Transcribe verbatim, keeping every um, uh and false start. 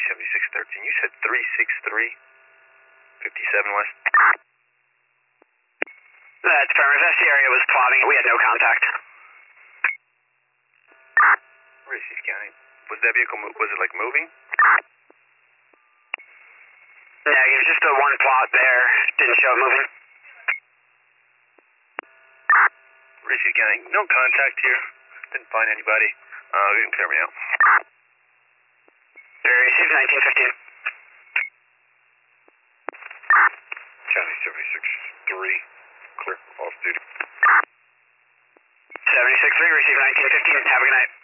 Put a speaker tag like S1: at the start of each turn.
S1: seventy-six thirteen. You said three six three, fifty-seven West.
S2: That's affirmative. That's the area was plotting. We had no contact.
S1: Received County. Was that vehicle, was it like moving?
S2: Negative, just the one plot there. Didn't show it moving.
S1: Received County. No contact here. Didn't find anybody. Uh, you can clear me out.
S2: Received nineteen fifteen.
S1: County seventy-six three. Clear. Off duty.
S2: seventy-six three, received nineteen fifteen. Have a good night.